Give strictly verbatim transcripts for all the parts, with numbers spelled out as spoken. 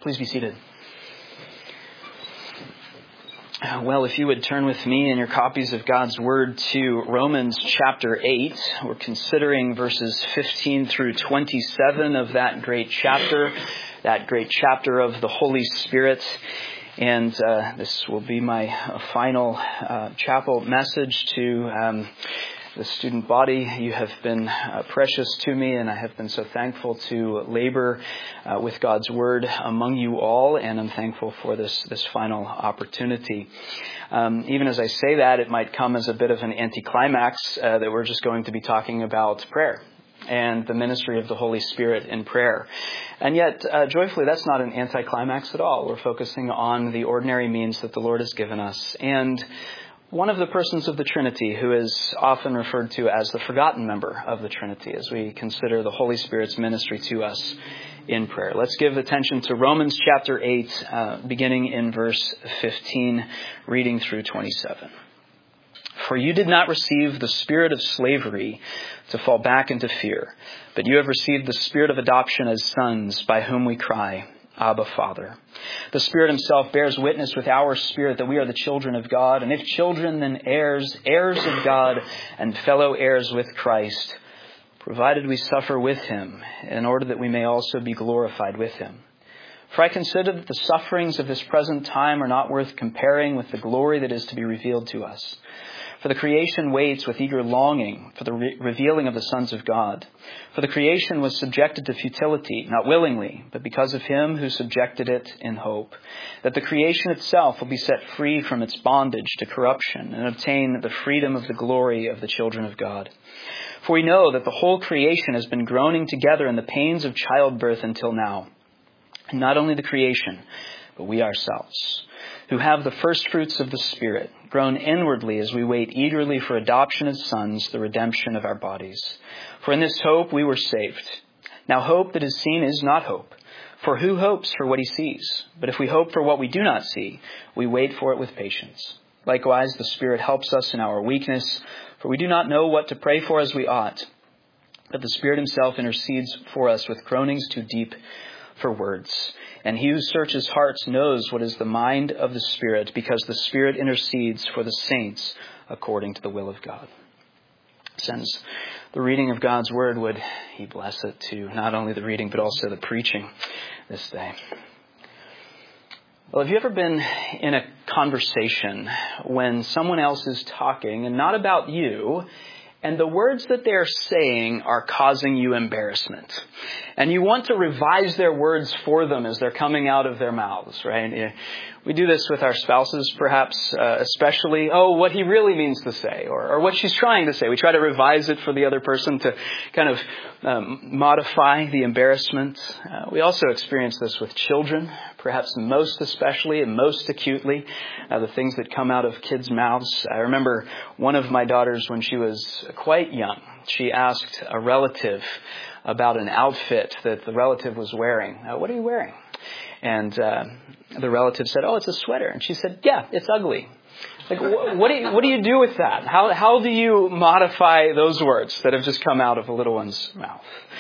Please be seated. Well, if you would turn with me in your copies of God's Word to Romans chapter eight. We're considering verses fifteen through twenty-seven of that great chapter, that great chapter of the Holy Spirit. And uh, this will be my uh, final uh, chapel message to um, the student body. You have been uh, precious to me, and I have been so thankful to labor uh, with God's Word among you all, and I'm thankful for this this final opportunity. Um, even as I say that, it might come as a bit of an anticlimax uh, that we're just going to be talking about prayer and the ministry of the Holy Spirit in prayer. And yet, uh, joyfully, that's not an anticlimax at all. We're focusing on the ordinary means that the Lord has given us, and one of the persons of the Trinity who is often referred to as the forgotten member of the Trinity as we consider the Holy Spirit's ministry to us in prayer. Let's give attention to Romans chapter eight, uh, beginning in verse fifteen, reading through twenty-seven. For you did not receive the spirit of slavery to fall back into fear, but you have received the spirit of adoption as sons, by whom we cry, Abba, Father. The Spirit himself bears witness with our spirit that we are the children of God, and if children, then heirs, heirs of God, and fellow heirs with Christ, provided we suffer with him, in order that we may also be glorified with him. For I consider that the sufferings of this present time are not worth comparing with the glory that is to be revealed to us. For the creation waits with eager longing for the re- revealing of the sons of God. For the creation was subjected to futility, not willingly, but because of him who subjected it in hope, that the creation itself will be set free from its bondage to corruption and obtain the freedom of the glory of the children of God. For we know that the whole creation has been groaning together in the pains of childbirth until now. And not only the creation, but we ourselves, who have the first fruits of the Spirit, groan inwardly as we wait eagerly for adoption as sons, the redemption of our bodies. For in this hope we were saved. Now hope that is seen is not hope. For who hopes for what he sees? But if we hope for what we do not see, we wait for it with patience. Likewise, the Spirit helps us in our weakness, for we do not know what to pray for as we ought. But the Spirit himself intercedes for us with groanings too deep for words. And he who searches hearts knows what is the mind of the Spirit, because the Spirit intercedes for the saints according to the will of God. Since the reading of God's Word, would he bless it to not only the reading, but also the preaching this day. Well, have you ever been in a conversation when someone else is talking, and not about you, and the words that they're saying are causing you embarrassment, and you want to revise their words for them as they're coming out of their mouths, right? We do this with our spouses, perhaps, uh, especially, oh, what he really means to say, or, or what she's trying to say. We try to revise it for the other person to kind of um, modify the embarrassment. Uh, we also experience this with children, perhaps most especially and most acutely, uh, the things that come out of kids' mouths. I remember one of my daughters when she was quite young. She asked a relative about an outfit that the relative was wearing. Uh, what are you wearing? And uh, the relative said, oh, it's a sweater. And she said, yeah, it's ugly. Like, wh- what do you, what do you do with that? How, how do you modify those words that have just come out of a little one's mouth?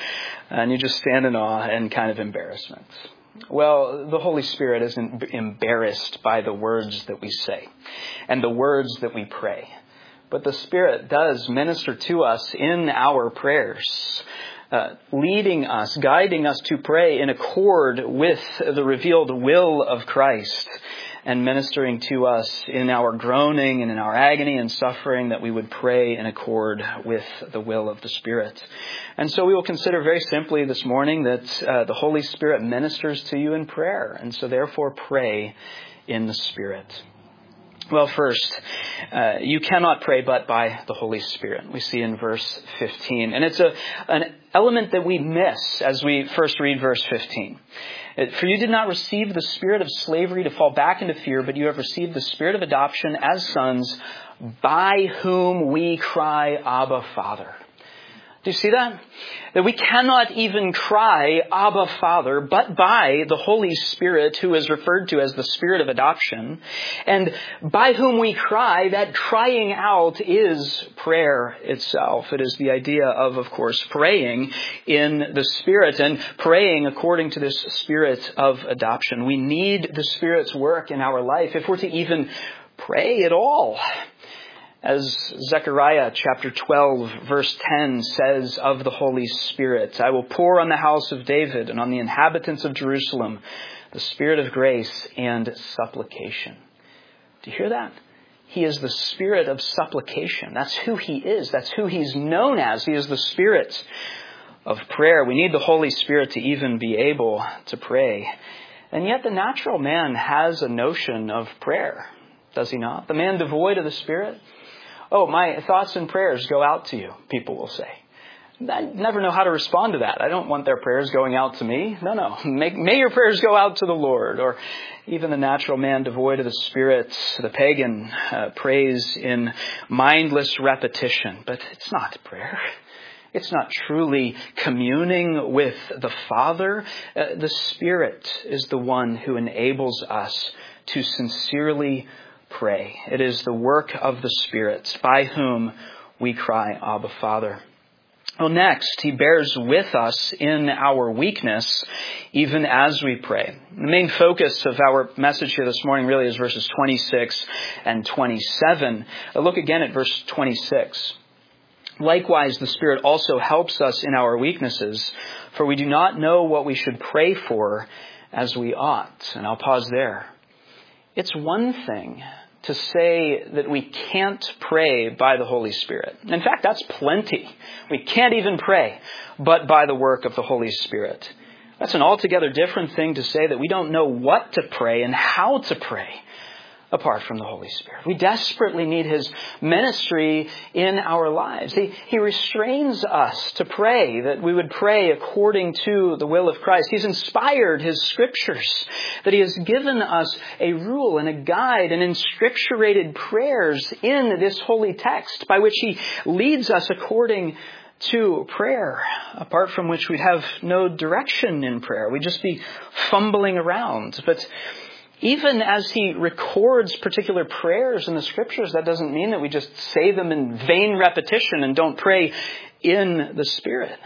And you just stand in awe and kind of embarrassment. Well, the Holy Spirit isn't embarrassed by the words that we say and the words that we pray. But the Spirit does minister to us in our prayers, uh, leading us, guiding us to pray in accord with the revealed will of Christ, and ministering to us in our groaning and in our agony and suffering, that we would pray in accord with the will of the Spirit. And so we will consider very simply this morning that uh, the Holy Spirit ministers to you in prayer, and so therefore pray in the Spirit. Well, first, uh, you cannot pray but by the Holy Spirit. We see in verse fifteen. And it's a an element that we miss as we first read verse fifteen. For you did not receive the spirit of slavery to fall back into fear, but you have received the spirit of adoption as sons, by whom we cry, Abba, Father. Do you see that? That we cannot even cry, Abba, Father, but by the Holy Spirit, who is referred to as the Spirit of adoption, and by whom we cry, that crying out is prayer itself. It is the idea of, of course, praying in the Spirit and praying according to this Spirit of adoption. We need the Spirit's work in our life if we're to even pray at all. As Zechariah chapter twelve verse ten says of the Holy Spirit, I will pour on the house of David and on the inhabitants of Jerusalem the Spirit of grace and supplication. Do you hear that? He is the Spirit of supplication. That's who He is. That's who He's known as. He is the Spirit of prayer. We need the Holy Spirit to even be able to pray. And yet the natural man has a notion of prayer, does he not? The man devoid of the Spirit. Oh, my thoughts and prayers go out to you, people will say. I never know how to respond to that. I don't want their prayers going out to me. No, no. May, may your prayers go out to the Lord. Or even the natural man devoid of the Spirit, the pagan, uh, prays in mindless repetition. But it's not prayer. It's not truly communing with the Father. Uh, the Spirit is the one who enables us to sincerely pray. It is the work of the Spirit by whom we cry, Abba, Father. Well, next, He bears with us in our weakness, even as we pray. The main focus of our message here this morning really is verses twenty-six and twenty-seven. Look again at verse twenty-six. Likewise, the Spirit also helps us in our weaknesses, for we do not know what we should pray for as we ought. And I'll pause there. It's one thing to say that we can't pray by the Holy Spirit. In fact, that's plenty. We can't even pray but by the work of the Holy Spirit. That's an altogether different thing to say that we don't know what to pray and how to pray apart from the Holy Spirit. We desperately need His ministry in our lives. He, he restrains us to pray, that we would pray according to the will of Christ. He's inspired His Scriptures, that He has given us a rule and a guide and inscripturated prayers in this holy text by which He leads us according to prayer, apart from which we'd have no direction in prayer. We'd just be fumbling around. But even as He records particular prayers in the Scriptures, that doesn't mean that we just say them in vain repetition and don't pray in the Spirit.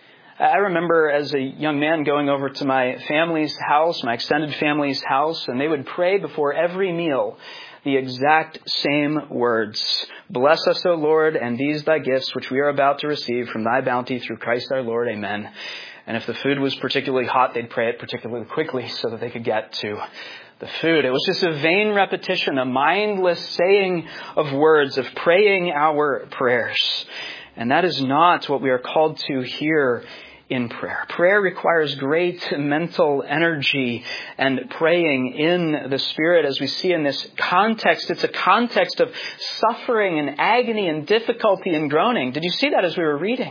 I remember as a young man going over to my family's house, my extended family's house, and they would pray before every meal the exact same words. Bless us, O Lord, and these thy gifts, which we are about to receive from thy bounty through Christ our Lord. Amen. And if the food was particularly hot, they'd pray it particularly quickly so that they could get to the food. It was just a vain repetition, a mindless saying of words, of praying our prayers. And that is not what we are called to here in prayer. Prayer requires great mental energy and praying in the Spirit. As we see in this context, it's a context of suffering and agony and difficulty and groaning. Did you see that as we were reading?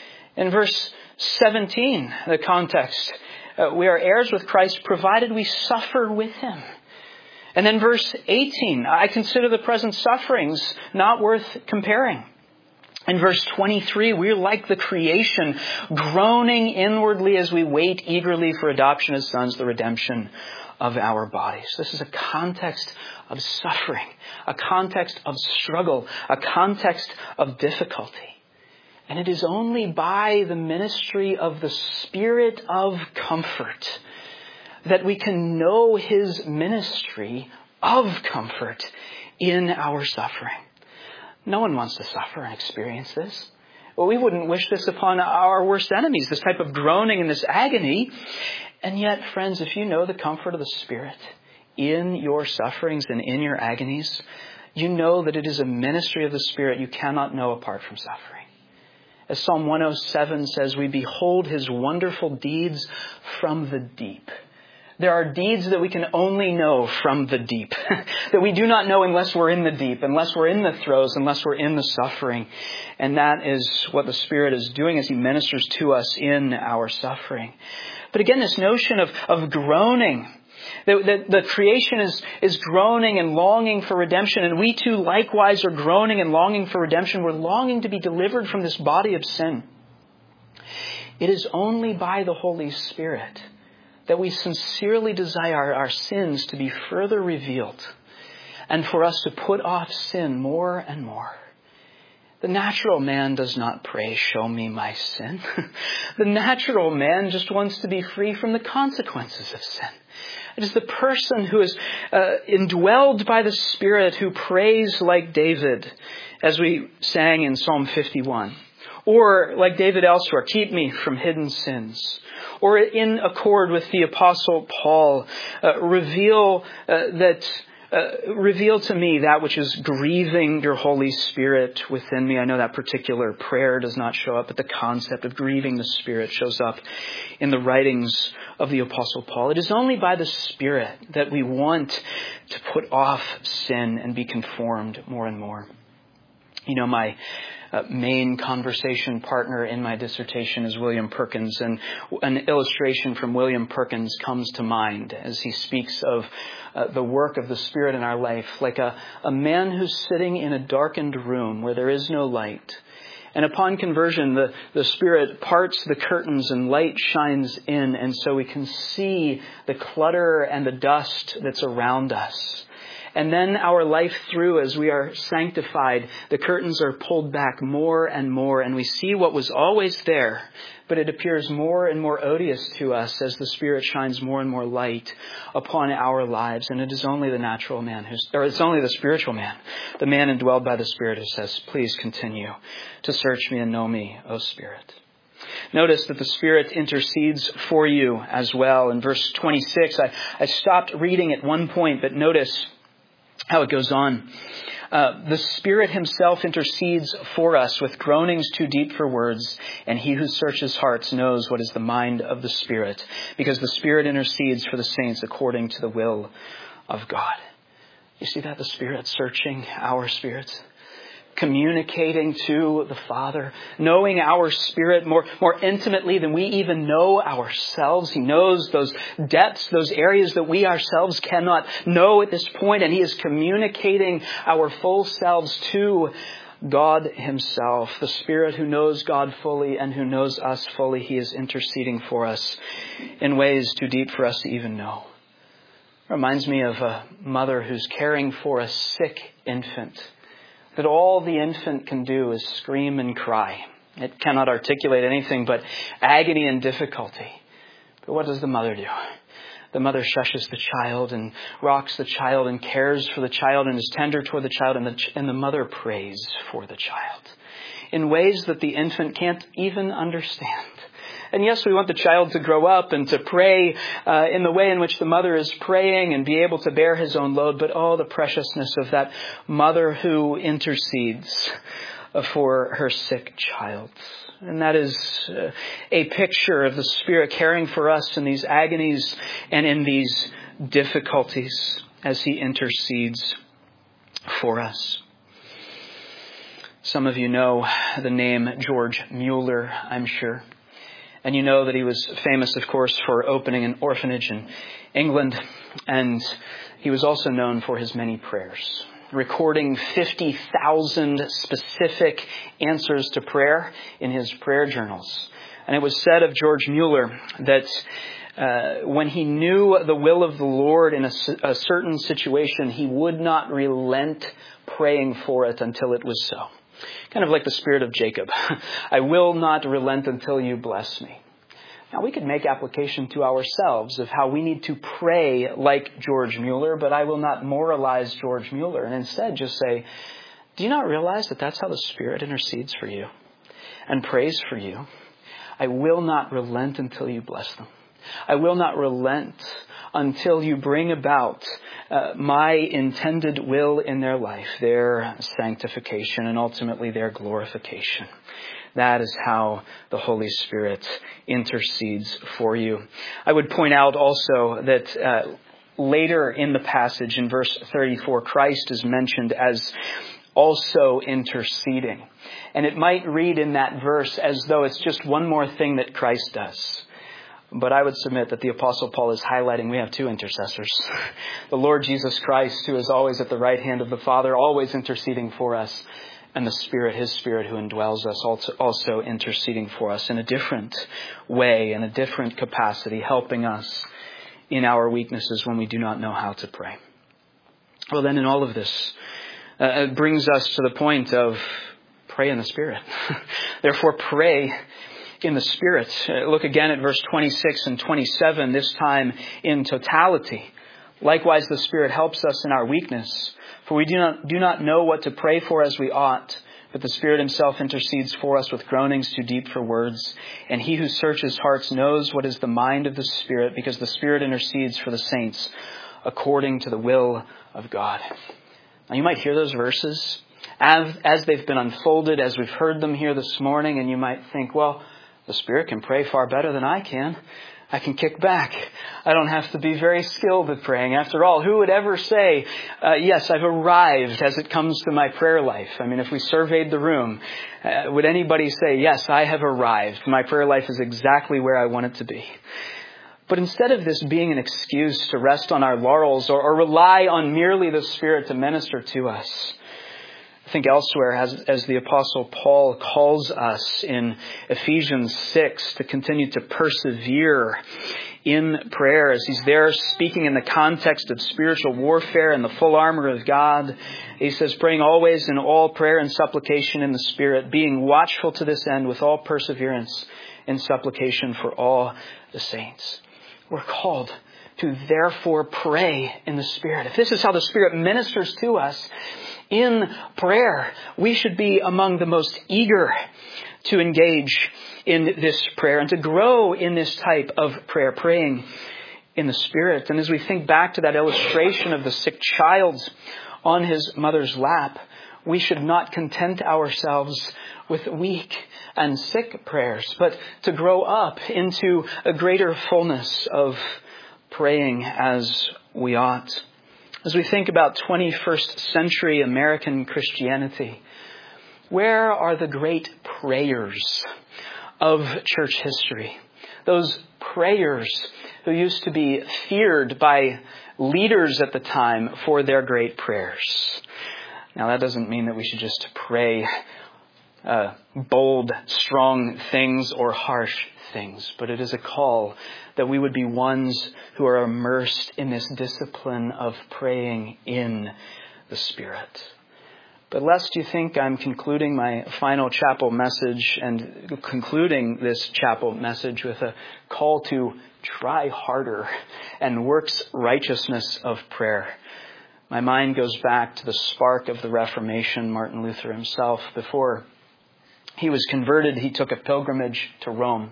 In verse seventeen, the context, uh, we are heirs with Christ provided we suffer with Him. And then verse eighteen, I consider the present sufferings not worth comparing. In verse twenty-three, we're like the creation, groaning inwardly as we wait eagerly for adoption as sons, the redemption of our bodies. This is a context of suffering, a context of struggle, a context of difficulty. And it is only by the ministry of the Spirit of comfort that we can know His ministry of comfort in our suffering. No one wants to suffer and experience this. Well, we wouldn't wish this upon our worst enemies, this type of groaning and this agony. And yet, friends, if you know the comfort of the Spirit in your sufferings and in your agonies, you know that it is a ministry of the Spirit you cannot know apart from suffering. As Psalm one oh seven says, we behold His wonderful deeds from the deep. There are deeds that we can only know from the deep, that we do not know unless we're in the deep, unless we're in the throes, unless we're in the suffering. And that is what the Spirit is doing as He ministers to us in our suffering. But again, this notion of, of groaning, that, that the creation is, is groaning and longing for redemption, and we too likewise are groaning and longing for redemption. We're longing to be delivered from this body of sin. It is only by the Holy Spirit that we sincerely desire our sins to be further revealed and for us to put off sin more and more. The natural man does not pray, show me my sin. The natural man just wants to be free from the consequences of sin. It is the person who is uh, indwelled by the Spirit who prays like David, as we sang in Psalm fifty-one. Or like David elsewhere, keep me from hidden sins. Or in accord with the Apostle Paul, uh, reveal uh, that uh, reveal to me that which is grieving your Holy Spirit within me. I know that particular prayer does not show up, but the concept of grieving the Spirit shows up in the writings of the Apostle Paul. It is only by the Spirit that we want to put off sin and be conformed more and more. You know, my Uh, main conversation partner in my dissertation is William Perkins, and an illustration from William Perkins comes to mind as he speaks of uh, the work of the Spirit in our life, like a, a man who's sitting in a darkened room where there is no light. And upon conversion, the, the Spirit parts the curtains and light shines in, and so we can see the clutter and the dust that's around us. And then our life through, as we are sanctified, the curtains are pulled back more and more, and we see what was always there, but it appears more and more odious to us as the Spirit shines more and more light upon our lives. And it is only the natural man, who's, or it's only the spiritual man, the man indwelled by the Spirit, who says, please continue to search me and know me, O Spirit. Notice that the Spirit intercedes for you as well. In verse twenty-six, I, I stopped reading at one point, but notice how it goes on. Uh, the Spirit himself intercedes for us with groanings too deep for words, and he who searches hearts knows what is the mind of the Spirit, because the Spirit intercedes for the saints according to the will of God. You see that? The Spirit searching our spirits, communicating to the Father, knowing our spirit more, more intimately than we even know ourselves. He knows those depths, those areas that we ourselves cannot know at this point, and he is communicating our full selves to God himself. The Spirit who knows God fully and who knows us fully, he is interceding for us in ways too deep for us to even know. It reminds me of a mother who's caring for a sick infant, that all the infant can do is scream and cry. It cannot articulate anything but agony and difficulty. But what does the mother do? The mother shushes the child and rocks the child and cares for the child and is tender toward the child, and the, and the mother prays for the child in ways that the infant can't even understand. And yes, we want the child to grow up and to pray uh, in the way in which the mother is praying and be able to bear his own load. But oh, the preciousness of that mother who intercedes for her sick child. And that is uh, a picture of the Spirit caring for us in these agonies and in these difficulties as he intercedes for us. Some of you know the name George Mueller, I'm sure. And you know that he was famous, of course, for opening an orphanage in England. And he was also known for his many prayers, recording fifty thousand specific answers to prayer in his prayer journals. And it was said of George Mueller that uh, when he knew the will of the Lord in a, a certain situation, he would not relent praying for it until it was so. Kind of like the spirit of Jacob. I will not relent until you bless me. Now, we could make application to ourselves of how we need to pray like George Mueller, but I will not moralize George Mueller and instead just say, do you not realize that that's how the Spirit intercedes for you and prays for you? I will not relent until you bless them. I will not relent until you bring about uh, my intended will in their life, their sanctification, and ultimately their glorification. That is how the Holy Spirit intercedes for you. I would point out also that uh, later in the passage, in verse thirty-four, Christ is mentioned as also interceding. And it might read in that verse as though it's just one more thing that Christ does. But I would submit that the Apostle Paul is highlighting we have two intercessors. The Lord Jesus Christ, who is always at the right hand of the Father, always interceding for us. and the Spirit, His Spirit who indwells us, also, also interceding for us in a different way, in a different capacity, helping us in our weaknesses when we do not know how to pray. Well, then in all of this, uh, it brings us to the point of pray in the Spirit. Therefore, pray in the Spirit. Uh, look again at verse twenty-six and twenty-seven, this time in totality. Likewise, the Spirit helps us in our weakness. For we do not, do not know what to pray for as we ought, but the Spirit Himself intercedes for us with groanings too deep for words. And He who searches hearts knows what is the mind of the Spirit, because the Spirit intercedes for the saints according to the will of God. Now you might hear those verses as, as they've been unfolded, as we've heard them here this morning, and you might think, well, the Spirit can pray far better than I can. I can kick back. I don't have to be very skilled at praying. After all, who would ever say, uh, yes, I've arrived as it comes to my prayer life? I mean, if we surveyed the room, uh, would anybody say, yes, I have arrived. My prayer life is exactly where I want it to be. But instead of this being an excuse to rest on our laurels or, or rely on merely the Spirit to minister to us, I think elsewhere, as, as the Apostle Paul calls us in Ephesians six to continue to persevere in prayer, as he's there speaking in the context of spiritual warfare and the full armor of God. He says, praying always in all prayer and supplication in the Spirit, being watchful to this end with all perseverance in supplication for all the saints. We're called to therefore pray in the Spirit. If this is how the Spirit ministers to us in prayer, we should be among the most eager to engage in this prayer and to grow in this type of prayer, praying in the Spirit. And as we think back to that illustration of the sick child on his mother's lap, we should not content ourselves with weak and sick prayers, but to grow up into a greater fullness of praying as we ought. As we think about twenty-first century American Christianity, where are the great prayers of church history? Those prayers who used to be feared by leaders at the time for their great prayers. Now, that doesn't mean that we should just pray uh, bold, strong things or harsh things, but it is a call that we would be ones who are immersed in this discipline of praying in the Spirit. But lest you think I'm concluding my final chapel message and concluding this chapel message with a call to try harder and works righteousness of prayer, my mind goes back to the spark of the Reformation, Martin Luther himself. Before he was converted, he took a pilgrimage to Rome.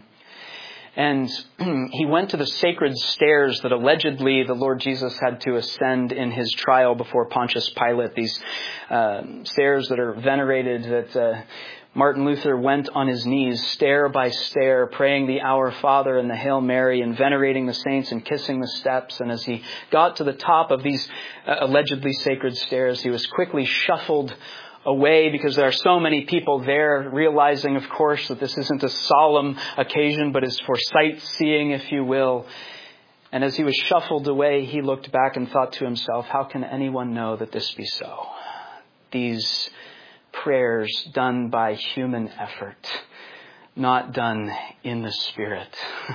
And he went to the sacred stairs that allegedly the Lord Jesus had to ascend in his trial before Pontius Pilate. These uh, stairs that are venerated, that uh, Martin Luther went on his knees, stair by stair, praying the Our Father and the Hail Mary and venerating the saints and kissing the steps. And as he got to the top of these uh, allegedly sacred stairs, he was quickly shuffled away because there are so many people there, realizing, of course, that this isn't a solemn occasion, but is for sightseeing, if you will. And as he was shuffled away, he looked back and thought to himself, how can anyone know that this be so? These prayers done by human effort, not done in the Spirit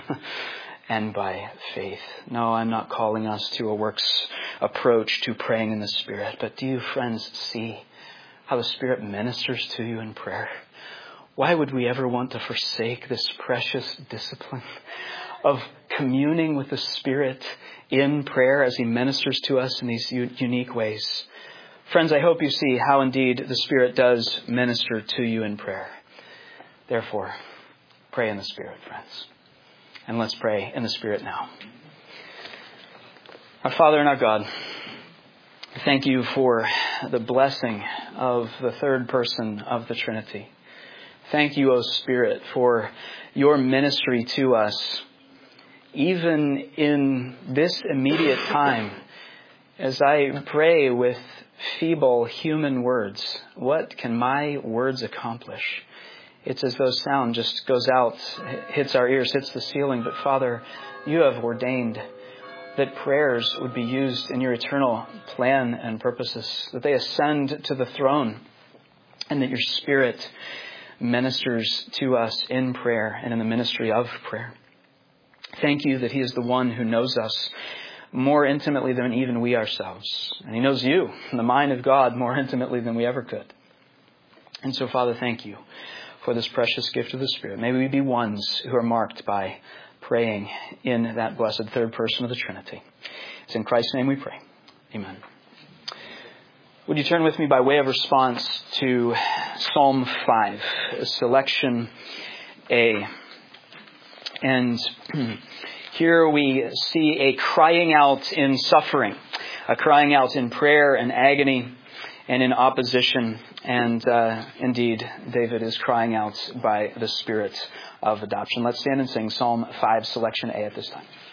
and by faith. No, I'm not calling us to a works approach to praying in the Spirit, but do you, friends, see how the Spirit ministers to you in prayer? Why would we ever want to forsake this precious discipline of communing with the Spirit in prayer as He ministers to us in these u- unique ways? Friends, I hope you see how indeed the Spirit does minister to you in prayer. Therefore, pray in the Spirit, friends. And let's pray in the Spirit now. Our Father and our God, thank you for the blessing of the third person of the Trinity. Thank you, O Spirit, for your ministry to us, even in this immediate time. As I pray with feeble human words, what can my words accomplish? It's as though sound just goes out, hits our ears, hits the ceiling. But Father, you have ordained that prayers would be used in your eternal plan and purposes, that they ascend to the throne and that your Spirit ministers to us in prayer and in the ministry of prayer. Thank you that he is the one who knows us more intimately than even we ourselves. And he knows you, the mind of God, more intimately than we ever could. And so, Father, thank you for this precious gift of the Spirit. May we be ones who are marked by praying in that blessed third person of the Trinity. It's in Christ's name we pray. Amen. Would you turn with me by way of response to Psalm five, selection A. And here we see a crying out in suffering, a crying out in prayer and agony and in opposition. And uh, indeed, David is crying out by the Spirit of adoption. Let's stand and sing Psalm five, selection A at this time.